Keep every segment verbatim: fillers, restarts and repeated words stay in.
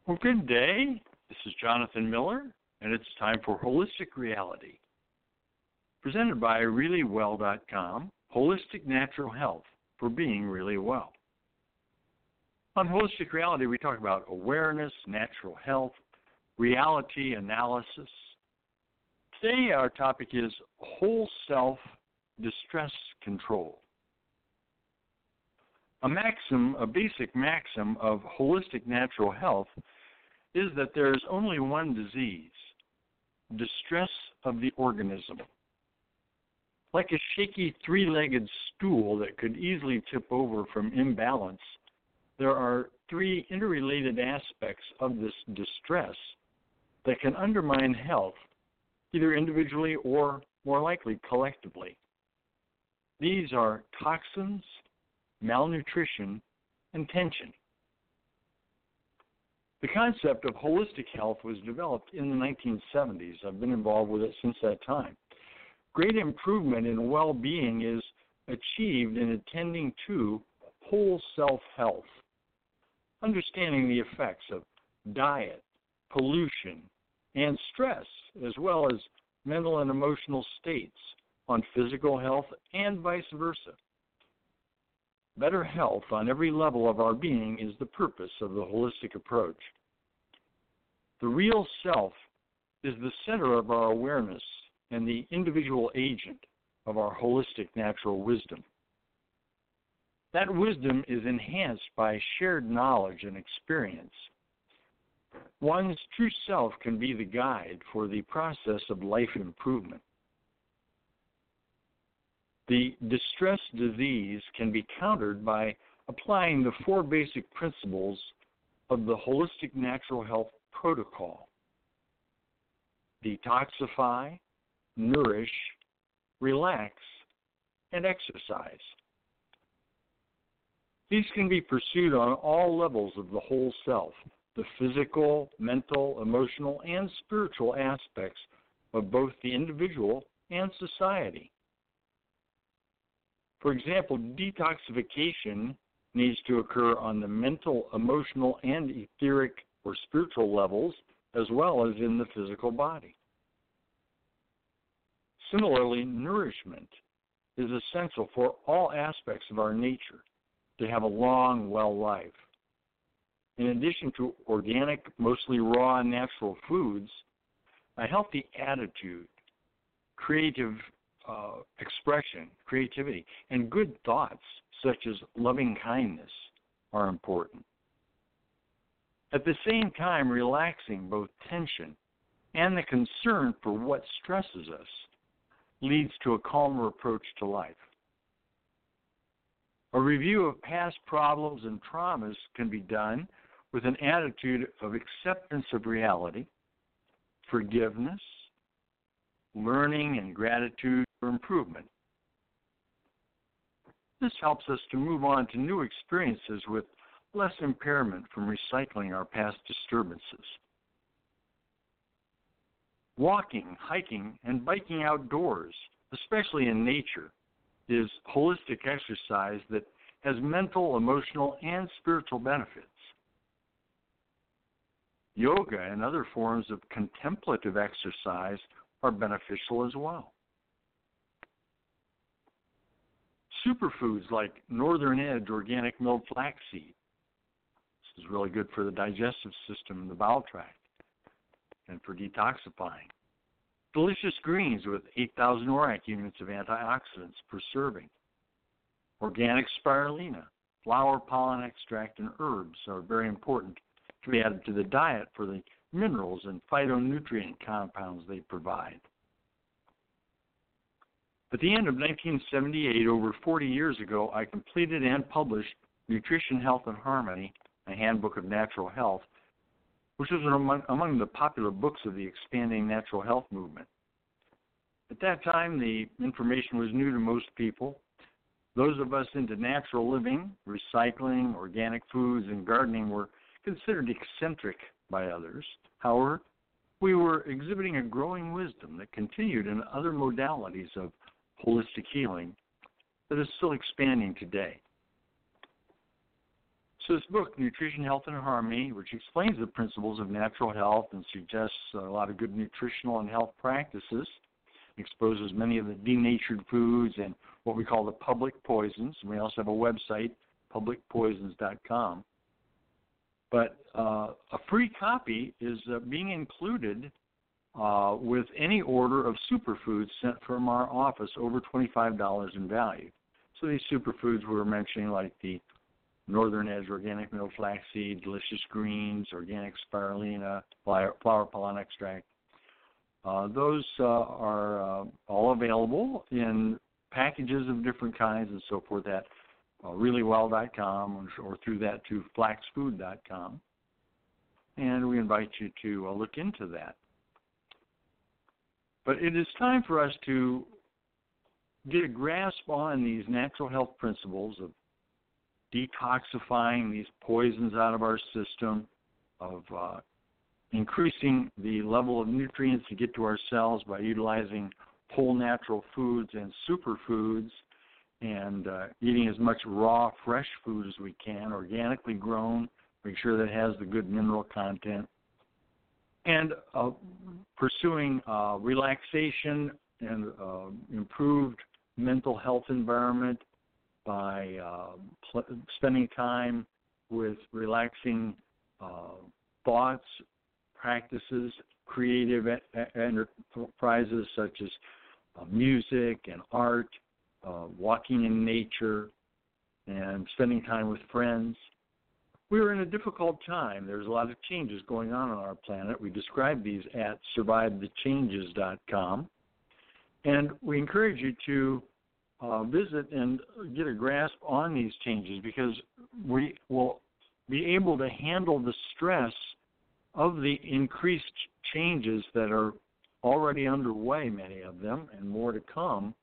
Well, good day. This is Jonathan Miller, and it's time for Holistic Reality, presented by really well dot com, Holistic Natural Health for being really well. On Holistic Reality, we talk about awareness, natural health, reality analysis. Today, our topic is whole self distress control. A maxim, a basic maxim of holistic natural health is that there is only one disease, distress of the organism. Like a shaky three-legged stool that could easily tip over from imbalance, there are three interrelated aspects of this distress that can undermine health, either individually or, more likely, collectively. These are toxins, malnutrition, and tension. The concept of holistic health was developed in the nineteen seventies. I've been involved with it since that time. Great improvement in well-being is achieved in attending to whole self-health, understanding the effects of diet, pollution, and stress, as well as mental and emotional states on physical health and vice versa. Better health on every level of our being is the purpose of the holistic approach. The real self is the center of our awareness and the individual agent of our holistic natural wisdom. That wisdom is enhanced by shared knowledge and experience. One's true self can be the guide for the process of life improvement. The distress disease can be countered by applying the four basic principles of the Holistic Natural Health Protocol: detoxify, nourish, relax, and exercise. These can be pursued on all levels of the whole self, the physical, mental, emotional, and spiritual aspects of both the individual and society. For example, detoxification needs to occur on the mental, emotional, and etheric or spiritual levels, as well as in the physical body. Similarly, nourishment is essential for all aspects of our nature to have a long, well life. In addition to organic, mostly raw and natural foods, a healthy attitude, creative Uh, expression, creativity, and good thoughts such as loving kindness are important. At the same time, relaxing both tension and the concern for what stresses us leads to a calmer approach to life. A review of past problems and traumas can be done with an attitude of acceptance of reality, forgiveness, learning, and gratitude for improvement. This helps us to move on to new experiences with less impairment from recycling our past disturbances. Walking, hiking, and biking outdoors, especially in nature, is holistic exercise that has mental, emotional, and spiritual benefits. Yoga and other forms of contemplative exercise are beneficial as well. Superfoods like Northern Edge organic milled flaxseed. This is really good for the digestive system and the bowel tract and for detoxifying. Delicious greens with eight thousand ORAC units of antioxidants per serving. Organic spirulina, flower pollen extract, and herbs are very important to be added to the diet for the minerals and phytonutrient compounds they provide. At the end of nineteen seventy-eight, over forty years ago, I completed and published Nutrition, Health, and Harmony, a handbook of natural health, which was among, among the popular books of the expanding natural health movement. At that time, the information was new to most people. Those of us into natural living, recycling, organic foods, and gardening were considered eccentric by others. However, we were exhibiting a growing wisdom that continued in other modalities of holistic healing that is still expanding today. So this book, Nutrition, Health, and Harmony, which explains the principles of natural health and suggests a lot of good nutritional and health practices, exposes many of the denatured foods and what we call the public poisons. We also have a website, public poisons dot com. But uh, a free copy is uh, being included uh, with any order of superfoods sent from our office over twenty-five dollars in value. So these superfoods we were mentioning, like the Northern Edge organic meal flaxseed, delicious greens, organic spirulina, flower, flower pollen extract. Uh, those uh, are uh, all available in packages of different kinds and so forth at uh, really well dot com or, or through that to flax food dot com. And we invite you to uh, look into that. But it is time for us to get a grasp on these natural health principles of detoxifying these poisons out of our system, of uh, increasing the level of nutrients to get to our cells by utilizing whole natural foods and superfoods, and uh, eating as much raw, fresh food as we can, organically grown, make sure that it has the good mineral content, and uh, pursuing uh, relaxation and uh, improved mental health environment by uh, pl- spending time with relaxing uh, thoughts, practices, creative a- enterprises such as uh, music and art, uh, walking in nature, and spending time with friends. We are in a difficult time. There's a lot of changes going on on our planet. We describe these at survive the changes dot com. And we encourage you to uh, visit and get a grasp on these changes, because we will be able to handle the stress of the increased changes that are already underway, many of them, and more to come,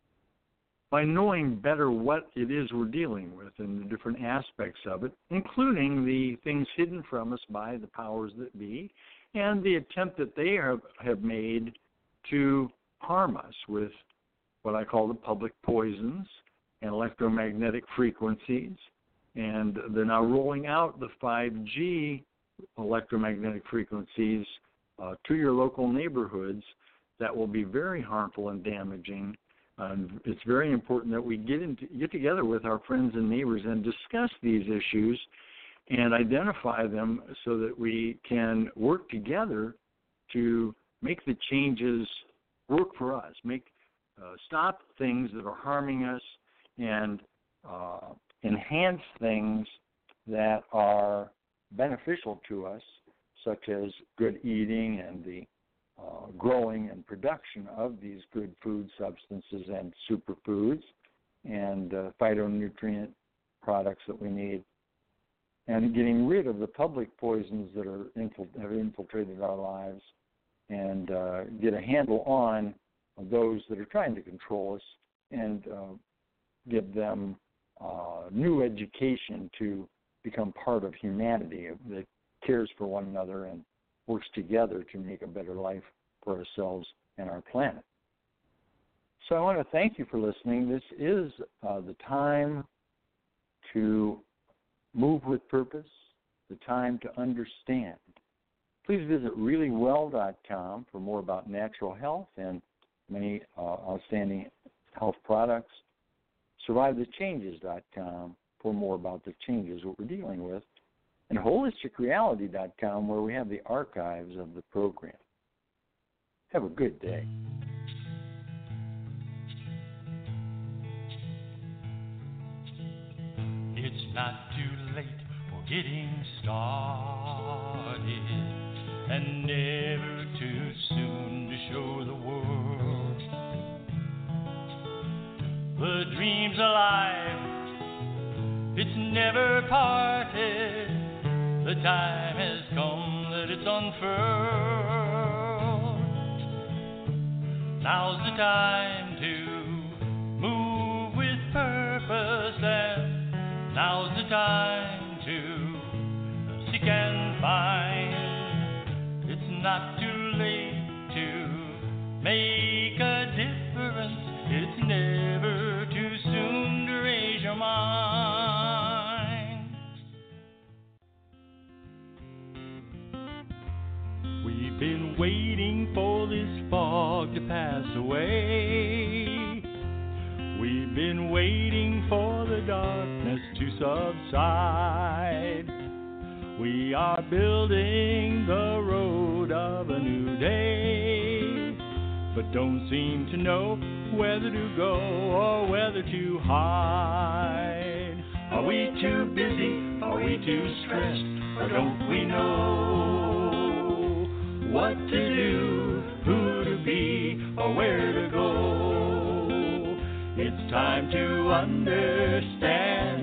by knowing better what it is we're dealing with and the different aspects of it, including the things hidden from us by the powers that be and the attempt that they have, have made to harm us with what I call the public poisons and electromagnetic frequencies. And they're now rolling out the five G electromagnetic frequencies uh, to your local neighborhoods that will be very harmful and damaging. Um, it's very important that we get into, get together with our friends and neighbors and discuss these issues and identify them so that we can work together to make the changes work for us, make uh, stop things that are harming us, and uh, enhance things that are beneficial to us, such as good eating and the uh, growing and production of these good food substances and superfoods and uh, phytonutrient products that we need, and getting rid of the public poisons that are infil- have infiltrated our lives, and uh, get a handle on those that are trying to control us, and uh, give them uh, new education to become part of humanity that cares for one another and works together to make a better life for ourselves and our planet. So I want to thank you for listening. This is uh, the time to move with purpose, the time to understand. Please visit really well dot com for more about natural health and many uh, outstanding health products. survive the changes dot com for more about the changes that we're dealing with, and holistic reality dot com, where we have the archives of the program. Have a good day. It's not too late for getting started, and never too soon to show the world the dream's alive. It's never parted. The time has come that it's unfurled. Now's the time to move with purpose, and now's the time to seek and find. It's not too late to make a difference. It's never too soon to raise your mind. been waiting for this fog to pass away. We've been waiting for the darkness to subside. We are building the road of a new day, but don't seem to know whether to go or whether to hide. Are we too busy? Are we too stressed? Or don't we know what to do, who to be, or where to go? It's time to understand